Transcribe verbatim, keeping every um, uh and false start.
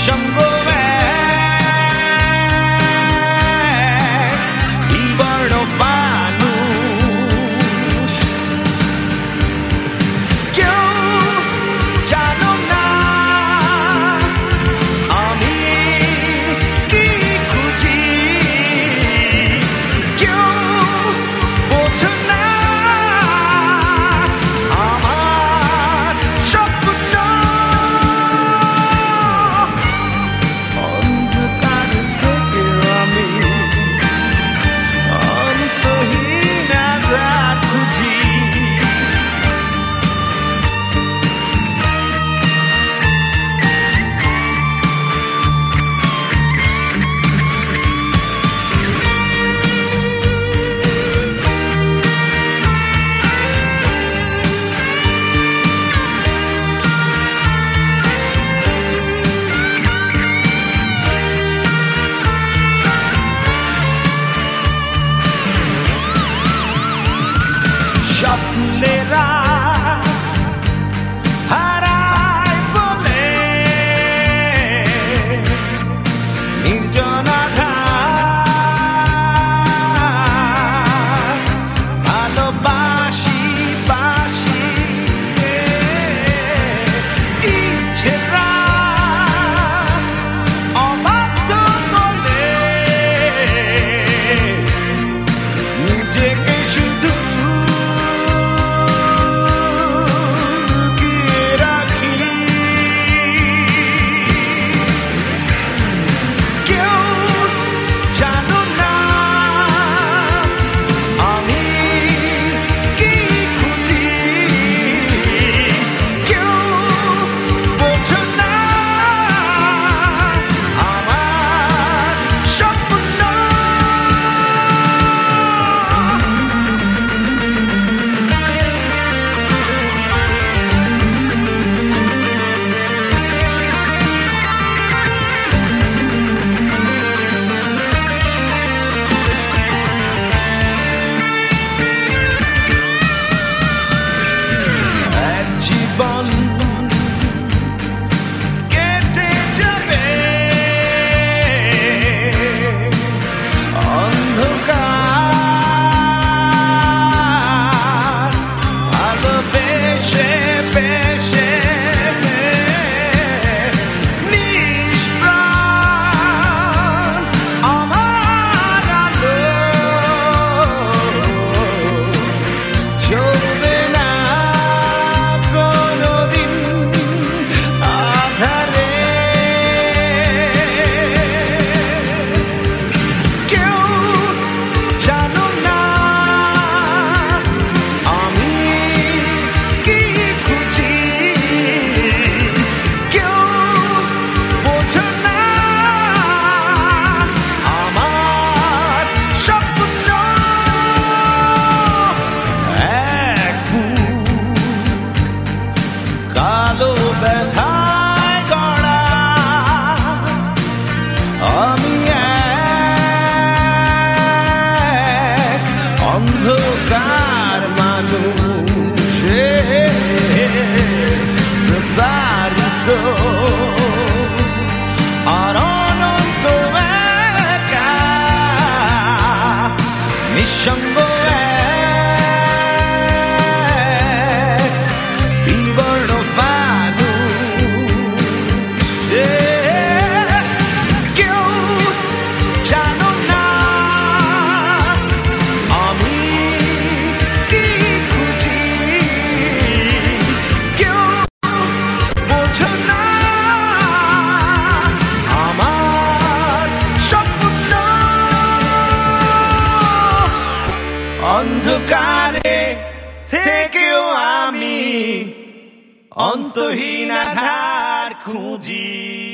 নিঃসঙ্গ বিবর্ণ মানুষ কেউ জানো না আমি কি খুঁজি কেউ বোঝো না আমার স্বপ্ন অন্ধকার থেকে আমি অন্তহীন আঘাত খুঁজি স্বপ্নেরা হারায় বলে নির্জন আধার ভালোবাসি বাসি ইচ্ছেরা অবাধ্য বলে নিজেকে শুধু জীবন কেটে যাবে অন্ধকার ভালোবেসে বেসে নিষ্প্রাণ আমার আলো চলবে না কালো ব্যথায় গড়া আমি এক অন্ধকার মানুষ প্রতারিত আর অনন্ত একা নিঃসঙ্গ বিবর্ণ কেউ জানো না আমি কি খুঁজি কেউ বোঝো না আমার স্বপ্ন অন্ধকারে থেকেও আমি অন্তহীন আধার খুঁজি।